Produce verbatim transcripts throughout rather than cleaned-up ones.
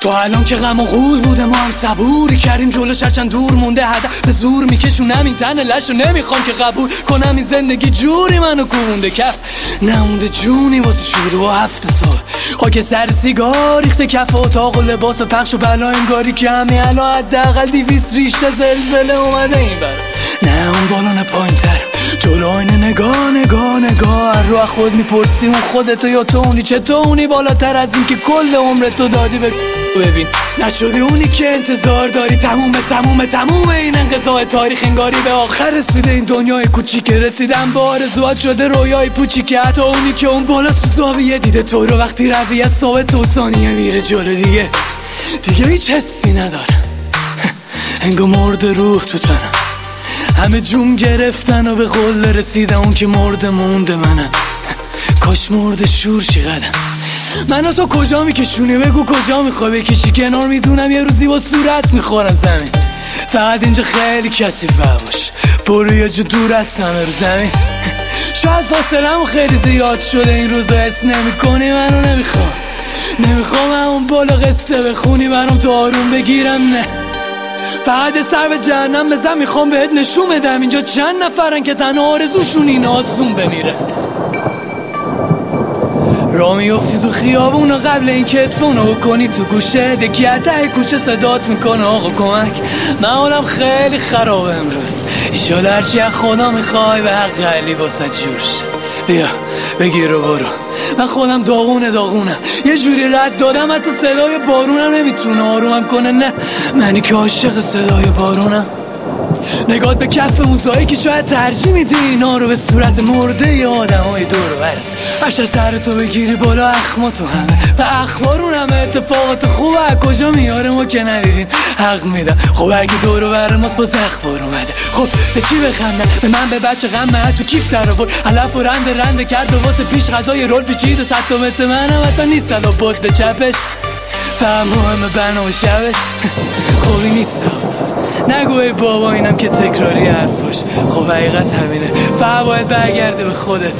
تا الان که غم و غول بوده ما هم صبوری کردیم جلوش هرچند دور مونده هدف به زور میکشونم این تن لشو نمیخوام که قبول کنم این زندگی جوری منو کونده کف نمونده جونی واسه شروع و هفت سال خاک سر سیگار ریخته کف اتاق و لباس و پخش و بلا انگاری که همین الان حداقل دیویس ریشته زلزله اومده این بر نه اون بالان پایین تر جلو آینه نگاه نگاه نگاه رو خود میپرسی اون خودتو یا تو اونی چطور اونی بالاتر از این که کل عمرتو دادی به ببین نشدی اونی که انتظار داری تمومه تمومه تمومه این انقضاء تاریخ انگاری به آخر رسیده این دنیای کوچیک رسیدن به آرزوات شده رویای پوچیک حتی اونی که اون بالا سو زاویه دیده تو رو وقتی رویت ثابت و ثانیه میره جلو دیگه دیگه هیچ حسی نداره انگار مرده روح تو تنم همه جون گرفتن و به قله رسیدن اون که مرده مونده منم کاش مرده شور شی قدم من و تو کجا میکشونی بگو کجا میخوای بکشی کنار میدونم یه روزی با صورت میخورم زمین فقط اینجا خیلی کثیفه باش برو یه جو دور از همه رو زمین شاید فاصله‌مون خیلی زیاد شده این روزا حس نمی‌کنی منو نمیخوام نمیخوام همون بالا قصه بخونی برام تو آروم بگیرم نه فقط سر به جهنم بزن میخوام بهت نشون بدم اینجا چند نفرن که تنها آرزوشون این آسون بمیرن را میفتی تو خیابون و قبل این که ادفونو کنی تو گوشه دکی عده کوچه صدات میکنه آقا کمک من حالم خیلی خرابه امروز ایشالا هرچی از خدا میخوای به حق علی واسه جورش بیا بگیر و برو من خودم داغونه داغونم یه جوری رد دادم حتی صدای بارونم نمیتونه آرومم کنه نه منی که عاشق صدای بارونم نگات به کف موزایی که شاید ترجیح میدی اینا رو به صورت مرده ی آدم های دور برد هرچه سر تو بگیری بالا اخما تو همه و اخبارون همه اتفاقات خوبه کجا میاره ما که ندیدیم حق میدم خب اگه دور بر ماست باز اخبار اومده خب به چی بخندم به من به بچه غمه تو کیف در آورد علف و رند رند کرد و واسه پیش غذای رول پیچید و صد تا مثل منم حتی نیستن و بود به چپش فهم همه بنا و شبش خوبی نیست نگوی بابا اینم که تکراری حرفاش خب حقیقت همینه فقط باید برگرده به خودت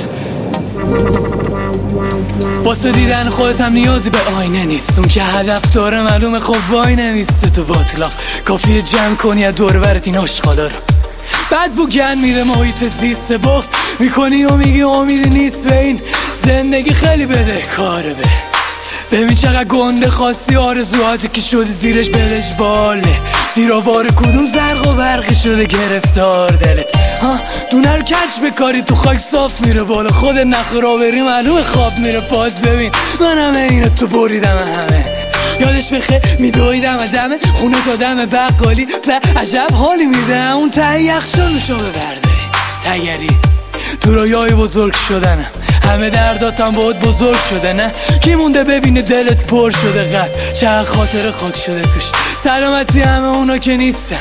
واسه دیدن خودت هم نیازی به آینه نیست اون که هدف داره معلومه خب وای نمیسته تو باطلا کافیه جمع کنی از دور برت این عشقالا رو بعد بو گن میره محیط زیست بخص میکنی و میگی امیدی نیست به این زندگی خیلی بده کاره به ببین چقدر گنده خواستی آرزوهاتی که شدی زیرش بلش باله زیر آوار کدوم زرق و برقی شده گرفتار دلت ها دونه رو کج بکاری تو خاک صاف میره بالا خود نخورا بری معلومه خواب میره پاس ببین من همه اینو تو بریدم همه یادش بخیر میدویدم و دمه خونه تا دم بقالی و عجب حالی میده اون ته یخشانشو ببرداری تگری تو رویای بزرگ شدنم همه درداتم باید بزرگ شده نه کی مونده ببینه دلت پر شده قلب چه خاطر خاک شده توش سلامتی همه اونا که نیستن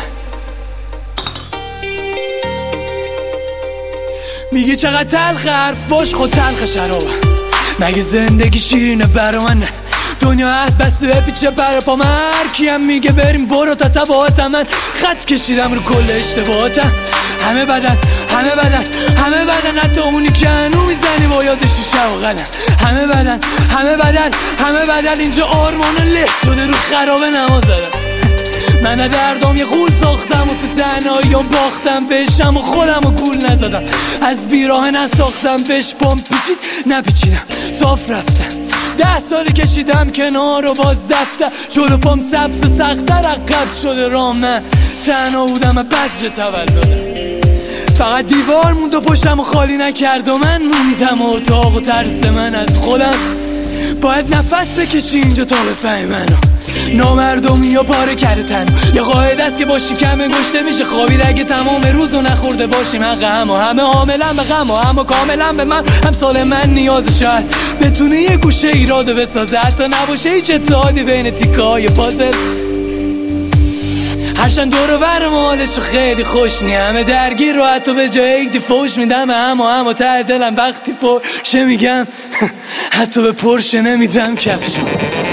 میگی چقدر تلخ حرفاش خود تلخ شرابم مگه زندگی شیرینه برا من دنیا هست بسته بپیچه برا پا من هر کیم میگه بریم برو تا تباهاتم من خط کشیدم رو کل اشتباهاتم همه بدن همه بدن همه بدن حتی اونی که هنو میزنی با یادش تو شب و قلم همه بدن همه بدن همه بدن اینجا آرمان له شده رو خرابه نماز زدم من دردام یه غول ساختم و تو تنهاییام باختم بهشم و خودم و گول نزدم از بیراه نساختم بهش پام پیچید نپیچیدم صاف رفتم ده سالی کشیدم کنار و باز دفتر جلو پام سبز سختر عقب شده راه من تنها بودم و بدر تولدم فقط دیوار موند و پشتم و خالی نکرد و من موندم و اتاق و ترس من از خودم باید نفس بکشی اینجا تا بفهمی منو نامردمی یا پاره کرده تن یا قاعده است که با شکم گشته میشه خوابید اگه تمام روزو نخورده باشیم حق هم و همه عاملا به غم و همه کاملا به من همسال من نیاز شاید بتونه یه گوشه ایراده بسازه حتی نباشه هیچ اتحادی بین تیکه های پازل هرچند دور و بر مالشو خیلی خوش نی همه درگیر رو حتی به جای یک دی فوش میدم هم و هم و ته دلم وقتی پرشه میگم حتی به پرشه نمیدم کفشو